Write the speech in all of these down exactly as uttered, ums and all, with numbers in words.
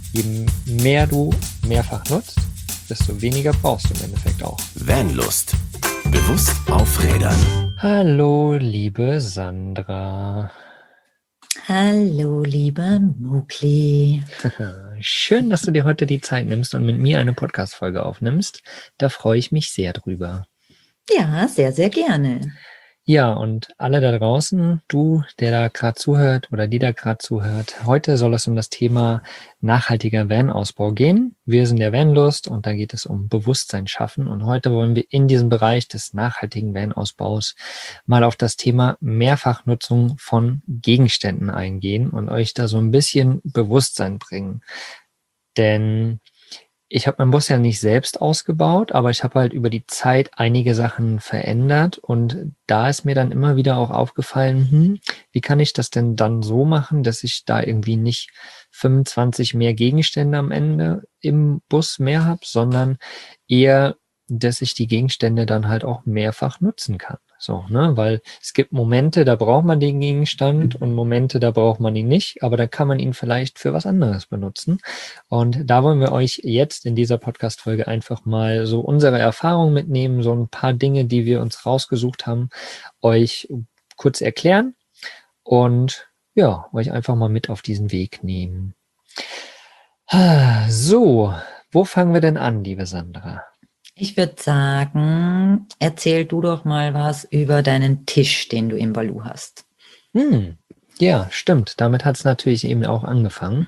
je mehr du mehrfach nutzt, desto weniger brauchst du im Endeffekt auch. Vanlust. Bewusst aufrädern. Hallo, liebe Sandra. Hallo, lieber Mugli. Schön, dass du dir heute die Zeit nimmst und mit mir eine Podcast-Folge aufnimmst. Da freue ich mich sehr drüber. Ja, sehr, sehr gerne. Ja, und alle da draußen, du, der da gerade zuhört oder die da gerade zuhört, heute soll es um das Thema nachhaltiger Van-Ausbau gehen. Wir sind der Vanlust und da geht es um Bewusstsein schaffen. Und heute wollen wir in diesem Bereich des nachhaltigen Van-Ausbaus mal auf das Thema Mehrfachnutzung von Gegenständen eingehen und euch da so ein bisschen Bewusstsein bringen. Denn ich habe meinen Bus ja nicht selbst ausgebaut, aber ich habe halt über die Zeit einige Sachen verändert und da ist mir dann immer wieder auch aufgefallen, hm, wie kann ich das denn dann so machen, dass ich da irgendwie nicht fünfundzwanzig mehr Gegenstände am Ende im Bus mehr habe, sondern eher, dass ich die Gegenstände dann halt auch mehrfach nutzen kann. So, ne, weil es gibt Momente, da braucht man den Gegenstand und Momente, da braucht man ihn nicht, aber da kann man ihn vielleicht für was anderes benutzen. Und da wollen wir euch jetzt in dieser Podcast-Folge einfach mal so unsere Erfahrungen mitnehmen, so ein paar Dinge, die wir uns rausgesucht haben, euch kurz erklären und ja, euch einfach mal mit auf diesen Weg nehmen. So, wo fangen wir denn an, liebe Sandra? Ich würde sagen, erzähl du doch mal was über deinen Tisch, den du im Balu hast. Hm, ja, stimmt. Damit hat es natürlich eben auch angefangen.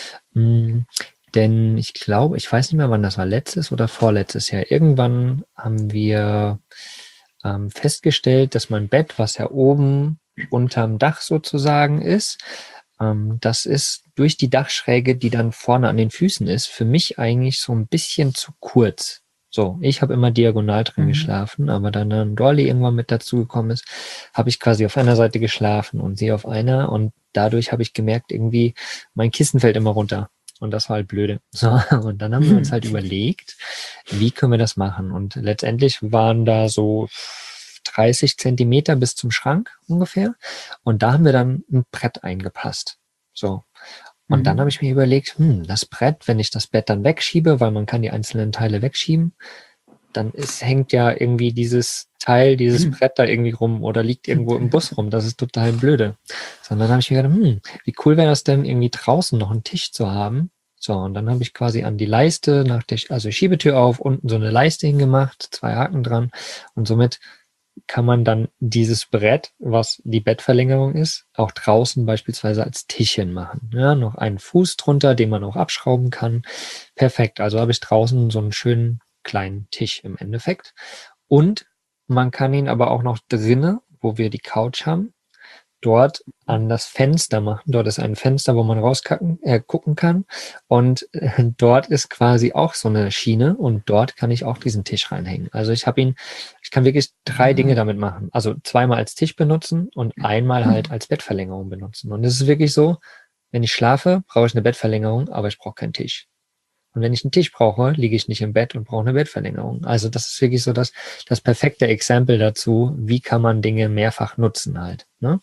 Hm, denn ich glaube, ich weiß nicht mehr, wann das war, letztes oder vorletztes Jahr. Irgendwann haben wir ähm, festgestellt, dass mein Bett, was ja oben unterm Dach sozusagen ist, ähm, das ist durch die Dachschräge, die dann vorne an den Füßen ist, für mich eigentlich so ein bisschen zu kurz. So, ich habe immer diagonal drin Mhm. geschlafen, aber dann dann Dolly irgendwann mit dazugekommen ist, habe ich quasi auf einer Seite geschlafen und sie auf einer und dadurch habe ich gemerkt, irgendwie mein Kissen fällt immer runter und das war halt blöde. So, und dann haben wir uns halt überlegt, wie können wir das machen und letztendlich waren da so dreißig Zentimeter bis zum Schrank ungefähr und da haben wir dann ein Brett eingepasst. So. Und Mhm. dann habe ich mir überlegt, hm, das Brett, wenn ich das Bett dann wegschiebe, weil man kann die einzelnen Teile wegschieben, dann ist, hängt ja irgendwie dieses Teil, dieses Brett da irgendwie rum oder liegt irgendwo im Bus rum. Das ist total blöde. Sondern dann habe ich mir gedacht, hm, wie cool wäre das denn, irgendwie draußen noch einen Tisch zu haben. So, und dann habe ich quasi an die Leiste, nach der, also Schiebetür auf, unten so eine Leiste hingemacht, zwei Haken dran und somit kann man dann dieses Brett, was die Bettverlängerung ist, auch draußen beispielsweise als Tischchen machen. Ja, noch einen Fuß drunter, den man auch abschrauben kann. Perfekt. Also habe ich draußen so einen schönen kleinen Tisch im Endeffekt. Und man kann ihn aber auch noch drinnen, wo wir die Couch haben, dort an das Fenster machen. Dort ist ein Fenster, wo man rauskacken, äh, gucken kann. Und äh, dort ist quasi auch so eine Schiene und dort kann ich auch diesen Tisch reinhängen. Also ich habe ihn, ich kann wirklich drei Ah. Dinge damit machen. Also zweimal als Tisch benutzen und einmal halt als Bettverlängerung benutzen. Und es ist wirklich so, wenn ich schlafe, brauche ich eine Bettverlängerung, aber ich brauche keinen Tisch. Und wenn ich einen Tisch brauche, liege ich nicht im Bett und brauche eine Bettverlängerung. Also das ist wirklich so das, das perfekte Exempel dazu, wie kann man Dinge mehrfach nutzen halt. Ne?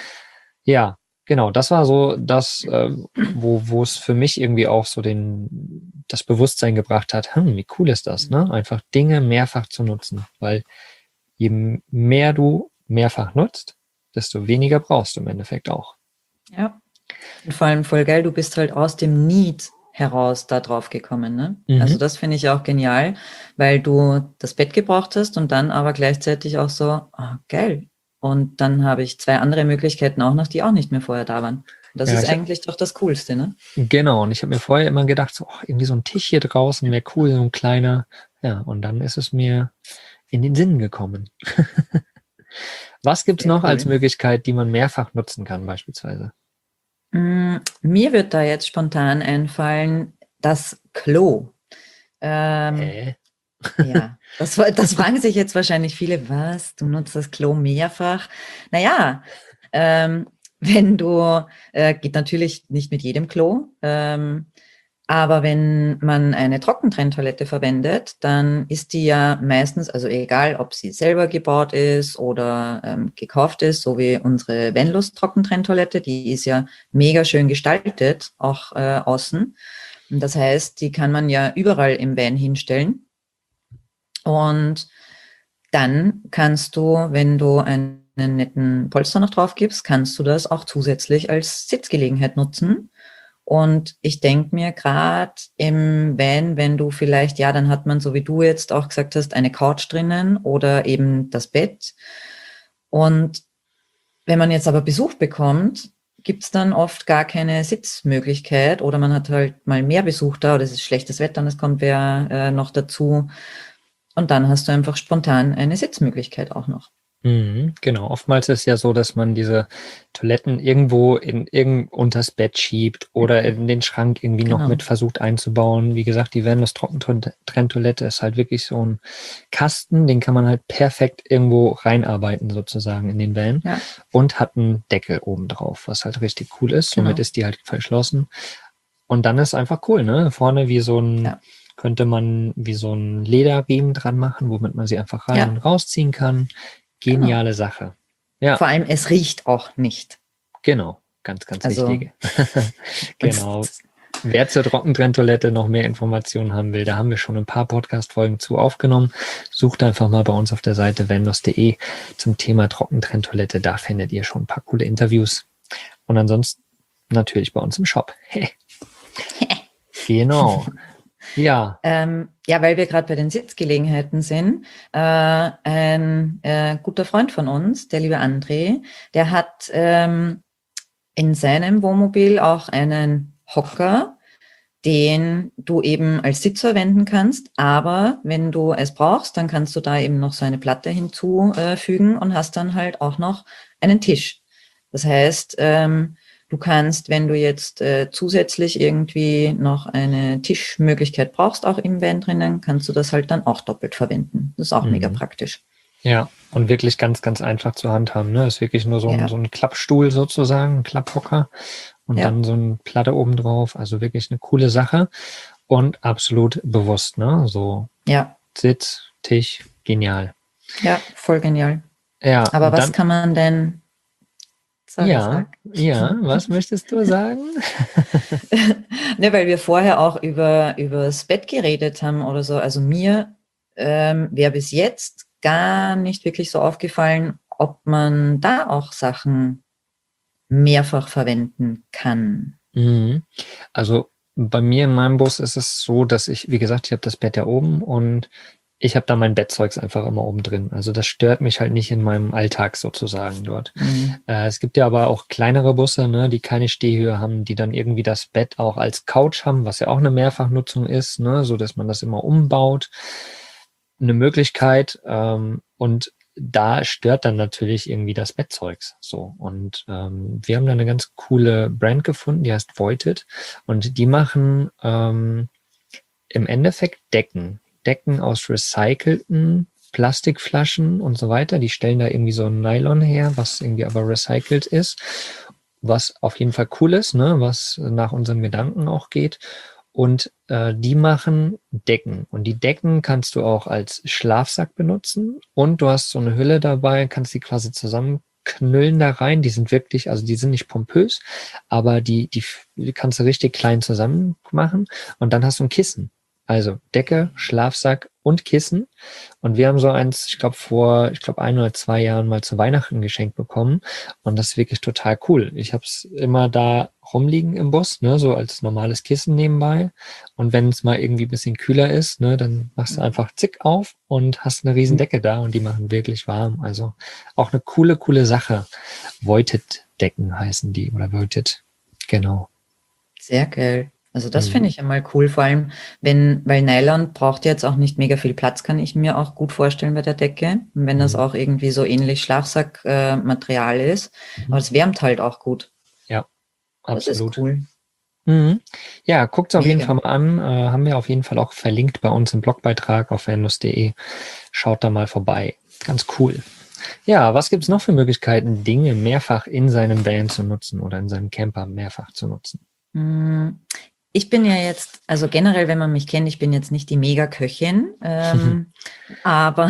Ja, genau. Das war so das, äh, wo wo es für mich irgendwie auch so den das Bewusstsein gebracht hat. Hm, wie cool ist das, ne? Einfach Dinge mehrfach zu nutzen, weil je m- mehr du mehrfach nutzt, desto weniger brauchst du im Endeffekt auch. Ja. Und vor allem voll geil, du bist halt aus dem Need heraus da drauf gekommen, ne? Mhm. Also das finde ich auch genial, weil du das Bett gebraucht hast und dann aber gleichzeitig auch so, ah, geil. Und dann habe ich zwei andere Möglichkeiten auch noch, die auch nicht mehr vorher da waren. Das Ja, ist ich hab, eigentlich doch das Coolste, ne? genau. Und ich habe mir vorher immer gedacht, so, oh, irgendwie so ein Tisch hier draußen wäre cool, so ein kleiner. Ja, und dann ist es mir in den Sinn gekommen. Was gibt's Sehr noch als cool. Möglichkeit, die man mehrfach nutzen kann, beispielsweise? Mm, Mir wird da jetzt spontan einfallen, das Klo. Ähm, Hä? ja, das, wa- das fragen sich jetzt wahrscheinlich viele, was, du nutzt das Klo mehrfach? Naja, ähm, wenn du, äh, geht natürlich nicht mit jedem Klo, ähm, Aber wenn man eine Trockentrenntoilette verwendet, dann ist die ja meistens, also egal, ob sie selber gebaut ist oder ähm, gekauft ist, so wie unsere Vanlust Trockentrenntoilette, die ist ja mega schön gestaltet, auch äh, außen. Und das heißt, die kann man ja überall im Van hinstellen. Und dann kannst du, wenn du einen netten Polster noch drauf gibst, kannst du das auch zusätzlich als Sitzgelegenheit nutzen. Und ich denke mir gerade im Van, wenn du vielleicht, ja, dann hat man, so wie du jetzt auch gesagt hast, eine Couch drinnen oder eben das Bett. Und wenn man jetzt aber Besuch bekommt, gibt's dann oft gar keine Sitzmöglichkeit oder man hat halt mal mehr Besuch da oder es ist schlechtes Wetter und es kommt wer äh, noch dazu. Und dann hast du einfach spontan eine Sitzmöglichkeit auch noch. Mhm, genau. Oftmals ist es ja so, dass man diese Toiletten irgendwo in irgend unters Bett schiebt oder in den Schrank irgendwie noch Genau. mit versucht einzubauen. Wie gesagt, die Vanlust Trockentrenntoilette ist halt wirklich so ein Kasten, den kann man halt perfekt irgendwo reinarbeiten sozusagen in den Van Ja, und hat einen Deckel oben drauf, was halt richtig cool ist. genau. Somit ist die halt verschlossen. Und dann ist einfach cool, ne? Vorne wie so ein, Ja. könnte man wie so ein Lederriemen dran machen, womit man sie einfach rein Ja. und rausziehen kann. Geniale Sache. Ja, Vor allem, es riecht auch nicht. genau. Ganz, ganz Also, wichtig. Genau. Wer zur Trockentrenntoilette noch mehr Informationen haben will, da haben wir schon ein paar Podcast-Folgen zu aufgenommen. Sucht einfach mal bei uns auf der Seite vanlust punkt de zum Thema Trockentrenntoilette. Da findet ihr schon ein paar coole Interviews. Und ansonsten natürlich bei uns im Shop. Genau. Ja. Ähm, ja, weil wir gerade bei den Sitzgelegenheiten sind. Äh, ein äh, guter Freund von uns, der liebe André, der hat ähm, in seinem Wohnmobil auch einen Hocker, den du eben als Sitz verwenden kannst. Aber wenn du es brauchst, dann kannst du da eben noch so eine Platte hinzufügen und hast dann halt auch noch einen Tisch. Das heißt, ähm, du kannst, wenn du jetzt äh, zusätzlich irgendwie noch eine Tischmöglichkeit brauchst, auch im Van drinnen, kannst du das halt dann auch doppelt verwenden. Das ist auch Mhm. mega praktisch. Ja, und wirklich ganz, ganz einfach zu handhaben. Ne? Ist wirklich nur so ein, Ja. so ein Klappstuhl sozusagen, ein Klapphocker und Ja. dann so ein Platte oben drauf. Also wirklich eine coole Sache und absolut bewusst. Ne? So Ja, Sitz, Tisch, genial. ja, voll genial. Ja, Aber und was dann, kann man denn... Sorry, ja, sag. ja, was möchtest du sagen? Ne, weil wir vorher auch über, über das Bett geredet haben oder so. Also mir ähm, wäre bis jetzt gar nicht wirklich so aufgefallen, ob man da auch Sachen mehrfach verwenden kann. Mhm. Also bei mir in meinem Bus ist es so, dass ich, wie gesagt, ich habe das Bett ja oben und ich habe da mein Bettzeugs einfach immer oben drin. Also das stört mich halt nicht in meinem Alltag sozusagen dort. Mhm. Äh, es gibt ja aber auch kleinere Busse, ne, die keine Stehhöhe haben, die dann irgendwie das Bett auch als Couch haben, was ja auch eine Mehrfachnutzung ist, ne, so dass man das immer umbaut. Eine Möglichkeit. Ähm, und da stört dann natürlich irgendwie das Bettzeugs. So. Und ähm, wir haben da eine ganz coole Brand gefunden, die heißt Voited. Und die machen ähm, im Endeffekt Decken. Decken aus recycelten Plastikflaschen und so weiter. Die stellen da irgendwie so ein Nylon her, was irgendwie aber recycelt ist, was auf jeden Fall cool ist, ne, was nach unseren Gedanken auch geht. Und äh, die machen Decken. Und die Decken kannst du auch als Schlafsack benutzen. Und du hast so eine Hülle dabei, kannst die quasi zusammenknüllen da rein. Die sind wirklich, also die sind nicht pompös, aber die, die, die kannst du richtig klein zusammen machen. Und dann hast du ein Kissen. Also Decke, Schlafsack und Kissen. Und wir haben so eins, ich glaube, vor, ich glaube, ein oder zwei Jahren mal zu Weihnachten geschenkt bekommen. Und das ist wirklich total cool. Ich habe es immer da rumliegen im Bus, ne, so als normales Kissen nebenbei. Und wenn es mal irgendwie ein bisschen kühler ist, ne, dann machst du einfach zick auf und hast eine riesen Decke da und die machen wirklich warm. Also auch eine coole, coole Sache. Voited-Decken heißen die oder Voited. Genau. Sehr geil. Also das Mhm. finde ich einmal cool, vor allem wenn, weil Nylon braucht jetzt auch nicht mega viel Platz, kann ich mir auch gut vorstellen bei der Decke. Und wenn das Mhm. auch irgendwie so ähnlich Schlafsackmaterial äh, ist, aber es wärmt halt auch gut. Ja, Das absolut. ist cool. Mhm. Ja, guckt's auf jeden Mega. Fall mal an. Äh, haben wir auf jeden Fall auch verlinkt bei uns im Blogbeitrag auf vanlust punkt de. Schaut da mal vorbei. Ganz cool. Ja, was gibt's noch für Möglichkeiten, Dinge mehrfach in seinem Van zu nutzen oder in seinem Camper mehrfach zu nutzen? Mm, ich bin ja jetzt, also generell, wenn man mich kennt, ich bin jetzt nicht die Mega-Köchin, ähm, aber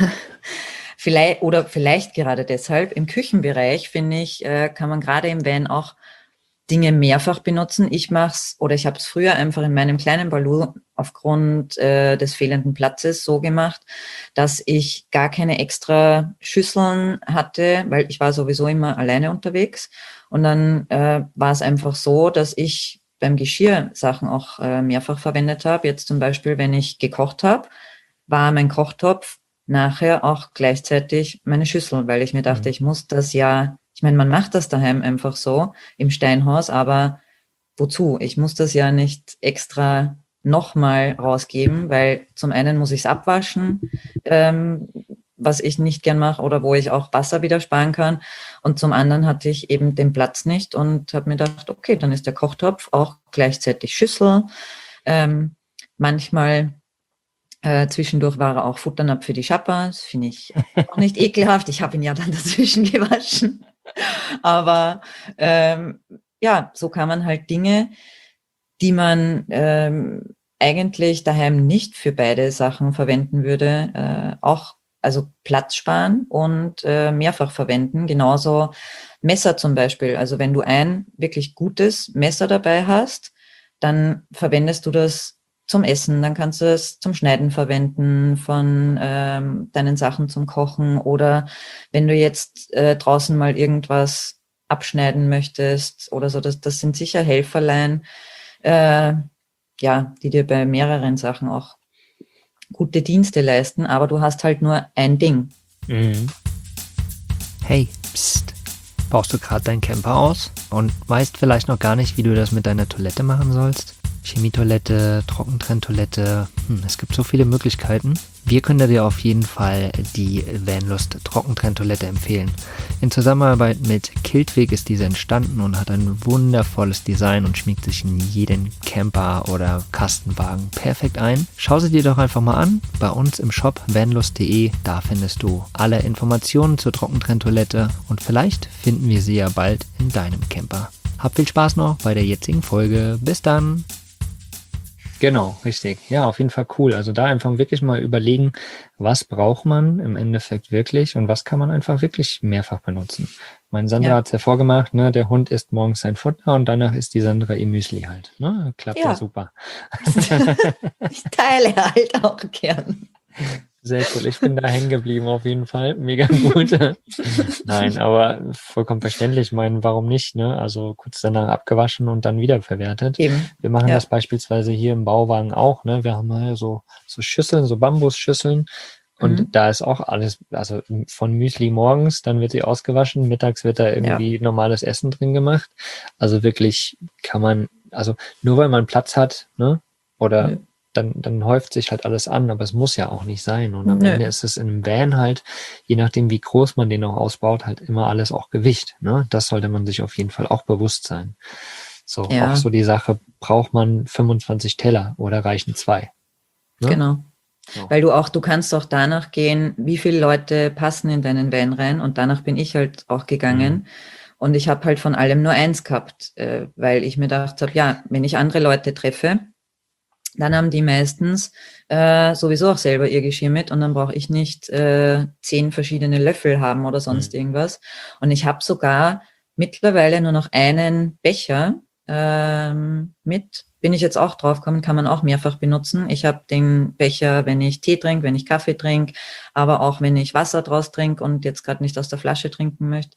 vielleicht, oder vielleicht gerade deshalb, im Küchenbereich, finde ich, äh, kann man gerade im Van auch Dinge mehrfach benutzen. Ich mache es, oder ich habe es früher einfach in meinem kleinen Balu aufgrund äh, des fehlenden Platzes so gemacht, dass ich gar keine extra Schüsseln hatte, weil ich war sowieso immer alleine unterwegs. Und dann äh, war es einfach so, dass ich beim Geschirr Sachen auch äh, mehrfach verwendet habe. Jetzt zum Beispiel, wenn ich gekocht habe, war mein Kochtopf nachher auch gleichzeitig meine Schüssel, weil ich mir dachte, Mhm. ich muss das ja, ich meine, man macht das daheim einfach so im Steinhaus, aber wozu? Ich muss das ja nicht extra nochmal rausgeben, weil zum einen muss ich es abwaschen, ähm, was ich nicht gern mache oder wo ich auch Wasser wieder sparen kann. Und zum anderen hatte ich eben den Platz nicht und habe mir gedacht, okay, dann ist der Kochtopf auch gleichzeitig Schüssel. Ähm, manchmal äh, zwischendurch war er auch Futternapf für die Schapper. Das finde ich auch nicht ekelhaft. Ich habe ihn ja dann dazwischen gewaschen. Aber ähm, ja, so kann man halt Dinge, die man ähm, eigentlich daheim nicht für beide Sachen verwenden würde, äh, auch also Platz sparen und äh, mehrfach verwenden. Genauso Messer zum Beispiel. Also wenn du ein wirklich gutes Messer dabei hast, dann verwendest du das zum Essen, dann kannst du es zum Schneiden verwenden von ähm, deinen Sachen zum Kochen oder wenn du jetzt äh, draußen mal irgendwas abschneiden möchtest oder so, das, das sind sicher Helferlein, äh, ja, die dir bei mehreren Sachen auch gute Dienste leisten, aber du hast halt nur ein Ding. Mhm. Hey, psst. Baust du gerade deinen Camper aus und weißt vielleicht noch gar nicht, wie du das mit deiner Toilette machen sollst? Chemietoilette, Trockentrenntoilette, hm, es gibt so viele Möglichkeiten. Wir können dir auf jeden Fall die Vanlust Trockentrenntoilette empfehlen. In Zusammenarbeit mit Kiltweg ist diese entstanden und hat ein wundervolles Design und schmiegt sich in jeden Camper oder Kastenwagen perfekt ein. Schau sie dir doch einfach mal an bei uns im Shop vanlust punkt de. Da findest du alle Informationen zur Trockentrenntoilette und vielleicht finden wir sie ja bald in deinem Camper. Hab viel Spaß noch bei der jetzigen Folge. Bis dann! Genau, richtig. Ja, auf jeden Fall cool. Also da einfach wirklich mal überlegen, was braucht man im Endeffekt wirklich und was kann man einfach wirklich mehrfach benutzen. Mein Sandra Ja. hat es ja vorgemacht, ne? Der Hund isst morgens sein Futter und danach isst die Sandra ihr Müsli halt. Ne? Klappt ja, Ja. super. Ich teile halt auch gern. Sehr cool. Ich bin da hängen geblieben auf jeden Fall. Mega gut. Nein, aber vollkommen verständlich. Ich meine, warum nicht? Ne? Also kurz danach abgewaschen und dann wiederverwertet. Eben. Wir machen Ja. das beispielsweise hier im Bauwagen auch. Ne? Wir haben hier so, so Schüsseln, so Bambusschüsseln. Und Mhm. da ist auch alles, also von Müsli morgens, dann wird sie ausgewaschen, mittags wird da irgendwie normales Essen drin gemacht. Also wirklich kann man, also nur weil man Platz hat, ne? Oder Nö. dann, dann häuft sich halt alles an, aber es muss ja auch nicht sein. Und am Nö. Ende ist es in einem Van halt, je nachdem wie groß man den auch ausbaut, halt immer alles auch Gewicht. Ne? Das sollte man sich auf jeden Fall auch bewusst sein. So, Ja. auch so die Sache, braucht man fünfundzwanzig Teller oder reichen zwei? Ne? Genau. So. Weil du auch, du kannst auch danach gehen, wie viele Leute passen in deinen Van rein und danach bin ich halt auch gegangen. Mhm. Und ich habe halt von allem nur eins gehabt, äh, weil ich mir gedacht habe, ja, wenn ich andere Leute treffe, dann haben die meistens äh, sowieso auch selber ihr Geschirr mit und dann brauche ich nicht äh, zehn verschiedene Löffel haben oder sonst Mhm. irgendwas. Und ich habe sogar mittlerweile nur noch einen Becher ähm, mit. Bin ich jetzt auch draufgekommen, kann man auch mehrfach benutzen. Ich habe den Becher, wenn ich Tee trinke, wenn ich Kaffee trinke, aber auch wenn ich Wasser draus trinke und jetzt gerade nicht aus der Flasche trinken möchte.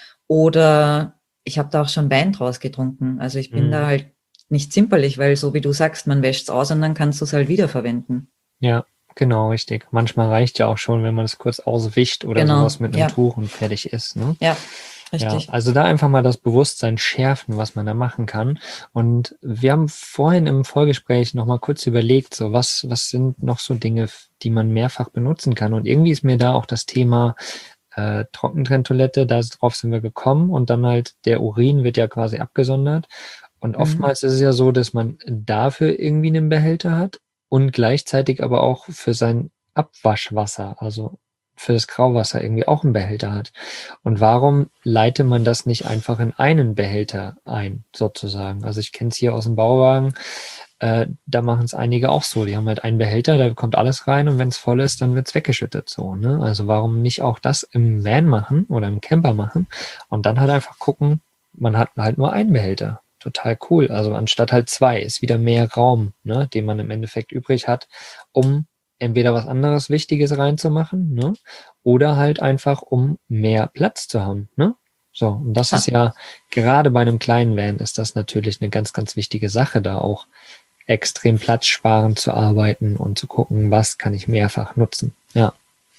Oder ich habe da auch schon Wein draus getrunken. Also ich bin Mhm. da halt nicht zimperlich, weil so wie du sagst, man wäscht es aus und dann kannst du es halt wiederverwenden. Ja, genau, richtig. Manchmal reicht ja auch schon, wenn man es kurz auswischt oder Genau, sowas mit einem ja. Tuch und fertig ist. Ne? Ja, Ja, richtig. also da einfach mal das Bewusstsein schärfen, was man da machen kann. Und wir haben vorhin im Vorgespräch nochmal kurz überlegt, so was, was sind noch so Dinge, die man mehrfach benutzen kann. Und irgendwie ist mir da auch das Thema äh, Trockentrenntoilette, darauf sind wir gekommen und dann halt der Urin wird ja quasi abgesondert. Und Mhm. oftmals ist es ja so, dass man dafür irgendwie einen Behälter hat und gleichzeitig aber auch für sein Abwaschwasser. Also für das Grauwasser irgendwie auch einen Behälter hat. Und warum leitet man das nicht einfach in einen Behälter ein, sozusagen? Also ich kenne es hier aus dem Bauwagen, äh, da machen es einige auch so. Die haben halt einen Behälter, da kommt alles rein und wenn es voll ist, dann wird es weggeschüttet. So, ne? Also warum nicht auch das im Van machen oder im Camper machen und dann halt einfach gucken, man hat halt nur einen Behälter. Total cool. Also anstatt halt zwei ist wieder mehr Raum, ne, den man im Endeffekt übrig hat, um entweder was anderes Wichtiges reinzumachen, ne, oder halt einfach, um mehr Platz zu haben, ne. So, und das Ah. ist ja, gerade bei einem kleinen Van ist das natürlich eine ganz, ganz wichtige Sache, da auch extrem platzsparend zu arbeiten und zu gucken, was kann ich mehrfach nutzen. Ja.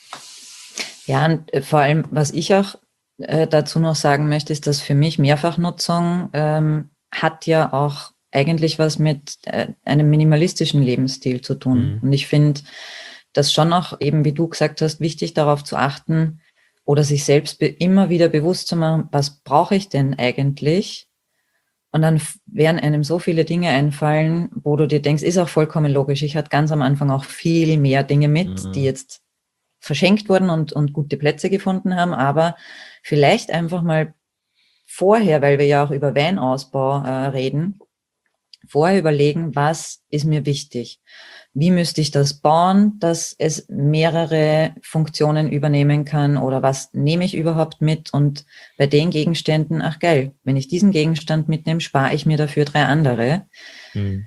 Ja, und äh, vor allem, was ich auch äh, dazu noch sagen möchte, ist, dass für mich Mehrfachnutzung ähm, hat ja auch eigentlich was mit äh, einem minimalistischen Lebensstil zu tun. Mhm. Und ich finde das schon auch, eben wie du gesagt hast, wichtig darauf zu achten oder sich selbst be- immer wieder bewusst zu machen, was brauche ich denn eigentlich? Und dann f- werden einem so viele Dinge einfallen, wo du dir denkst, ist auch vollkommen logisch. Ich hatte ganz am Anfang auch viel mehr Dinge mit, Mhm. die jetzt verschenkt wurden und, und gute Plätze gefunden haben, aber vielleicht einfach mal vorher, weil wir ja auch über Van-Ausbau äh, reden, vorher überlegen, was ist mir wichtig? Wie müsste ich das bauen, dass es mehrere Funktionen übernehmen kann oder was nehme ich überhaupt mit? Und bei den Gegenständen, ach geil, wenn ich diesen Gegenstand mitnehme, spare ich mir dafür drei andere. Mhm.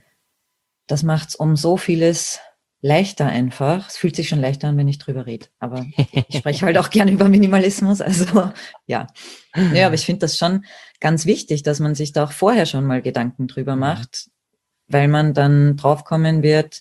Das macht es um so vieles leichter einfach. Es fühlt sich schon leichter an, wenn ich drüber rede. Aber ich spreche halt auch gerne über Minimalismus. Also ja. Ja, aber ich finde das schon ganz wichtig, dass man sich da auch vorher schon mal Gedanken drüber Mhm. macht, weil man dann draufkommen wird,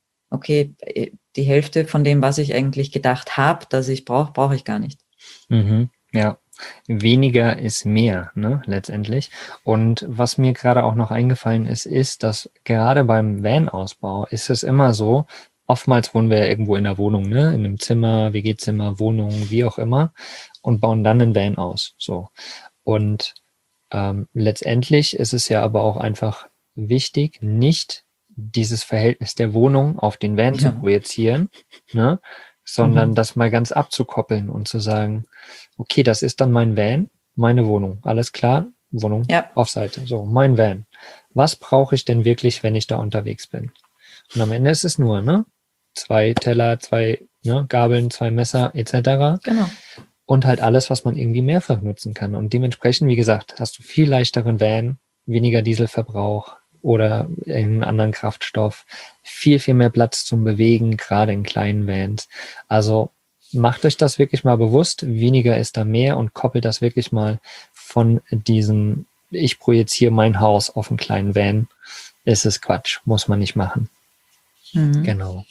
okay, die Hälfte von dem, was ich eigentlich gedacht habe, dass ich brauche, brauche ich gar nicht. Mhm. Ja, weniger ist mehr, ne, letztendlich. Und was mir gerade auch noch eingefallen ist, ist, dass gerade beim Van-Ausbau ist es immer so, oftmals wohnen wir ja irgendwo in der Wohnung, ne, in einem Zimmer, W G-Zimmer, Wohnung, wie auch immer, und bauen dann einen Van aus, so. Und ähm, letztendlich ist es ja aber auch einfach wichtig, nicht dieses Verhältnis der Wohnung auf den Van Ja. zu projizieren, ne, sondern Mhm. das mal ganz abzukoppeln und zu sagen, okay, das ist dann mein Van, meine Wohnung. Alles klar, Wohnung Ja. auf Seite. So, mein Van. Was brauche ich denn wirklich, wenn ich da unterwegs bin? Und am Ende ist es nur, ne? Zwei Teller, zwei ne, Gabeln, zwei Messer et cetera. Genau. Und halt alles, was man irgendwie mehrfach nutzen kann. Und dementsprechend, wie gesagt, hast du viel leichteren Van, weniger Dieselverbrauch oder einen anderen Kraftstoff, viel, viel mehr Platz zum Bewegen, gerade in kleinen Vans. Also macht euch das wirklich mal bewusst, weniger ist da mehr und koppelt das wirklich mal von diesem, ich projiziere mein Haus auf einen kleinen Van. Ist es Quatsch, muss man nicht machen. Mhm. Genau.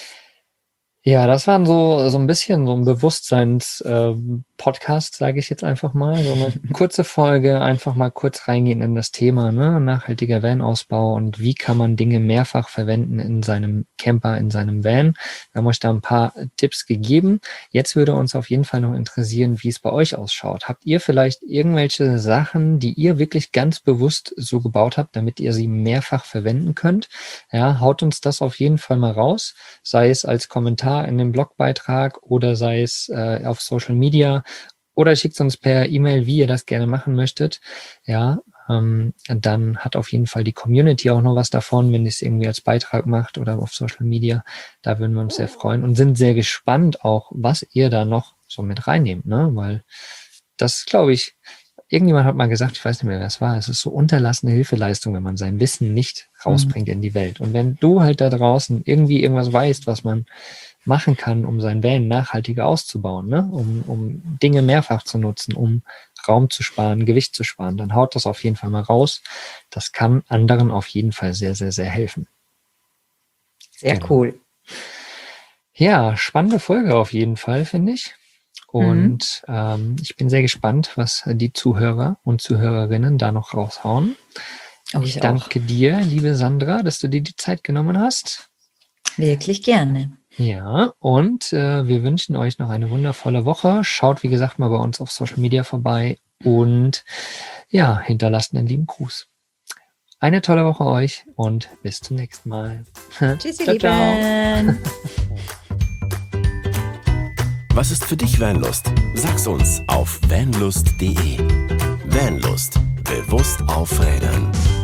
Ja, das waren so so ein bisschen so ein Bewusstseins-Podcast, sage ich jetzt einfach mal. So eine kurze Folge, einfach mal kurz reingehen in das Thema, ne? Nachhaltiger Van-Ausbau und wie kann man Dinge mehrfach verwenden in seinem Camper, in seinem Van. Wir haben euch da ein paar Tipps gegeben. Jetzt würde uns auf jeden Fall noch interessieren, wie es bei euch ausschaut. Habt ihr vielleicht irgendwelche Sachen, die ihr wirklich ganz bewusst so gebaut habt, damit ihr sie mehrfach verwenden könnt? Ja, haut uns das auf jeden Fall mal raus, sei es als Kommentar in dem Blogbeitrag oder sei es äh, auf Social Media oder schickt uns per E-Mail, wie ihr das gerne machen möchtet. Ja, ähm, dann hat auf jeden Fall die Community auch noch was davon, wenn ihr es irgendwie als Beitrag macht oder auf Social Media. Da würden wir uns sehr freuen und sind sehr gespannt auch, was ihr da noch so mit reinnehmt, ne? Weil das, glaube ich, irgendjemand hat mal gesagt, ich weiß nicht mehr, wer es war, es ist so unterlassene Hilfeleistung, wenn man sein Wissen nicht rausbringt in die Welt. Und wenn du halt da draußen irgendwie irgendwas weißt, was man machen kann, um sein Van nachhaltiger auszubauen, ne? um, um Dinge mehrfach zu nutzen, um Raum zu sparen, Gewicht zu sparen, dann haut das auf jeden Fall mal raus. Das kann anderen auf jeden Fall sehr, sehr, sehr helfen. Sehr Genau. cool. Ja, spannende Folge auf jeden Fall, finde ich. Und mhm. ähm, ich bin sehr gespannt, was die Zuhörer und Zuhörerinnen da noch raushauen. Oh, ich ich danke auch. dir, liebe Sandra, dass du dir die Zeit genommen hast. Wirklich gerne. Ja, und äh, wir wünschen euch noch eine wundervolle Woche. Schaut, wie gesagt, mal bei uns auf Social Media vorbei und ja, hinterlasst einen lieben Gruß. Eine tolle Woche euch und bis zum nächsten Mal. Tschüssi, ciao, ciao. Lieben. Was ist für dich Vanlust? Sag's uns auf vanlust punkt de. Vanlust. Bewusst aufrädern.